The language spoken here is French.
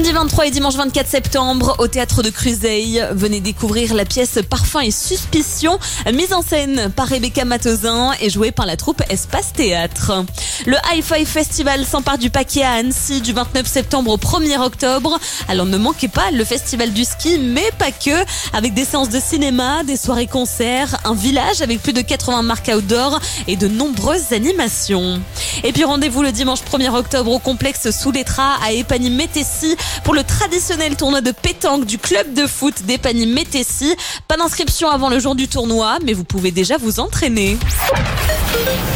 Samedi 23 et dimanche 24 septembre, au théâtre de Cruzeil, venez découvrir la pièce Parfum et Suspicion, mise en scène par Rebecca Matozin et jouée par la troupe Espace Théâtre. Le Hi-Fi Festival s'empare du paquet à Annecy du 29 septembre au 1er octobre. Alors ne manquez pas le festival du ski, mais pas que, avec des séances de cinéma, des soirées concerts, un village avec plus de 80 marques outdoor et de nombreuses animations. Et puis rendez-vous le dimanche 1er octobre au complexe Sous-Lettra à Épagny-Métessy pour le traditionnel tournoi de pétanque du club de foot d'Épagny-Métessy. Pas d'inscription avant le jour du tournoi, mais vous pouvez déjà vous entraîner.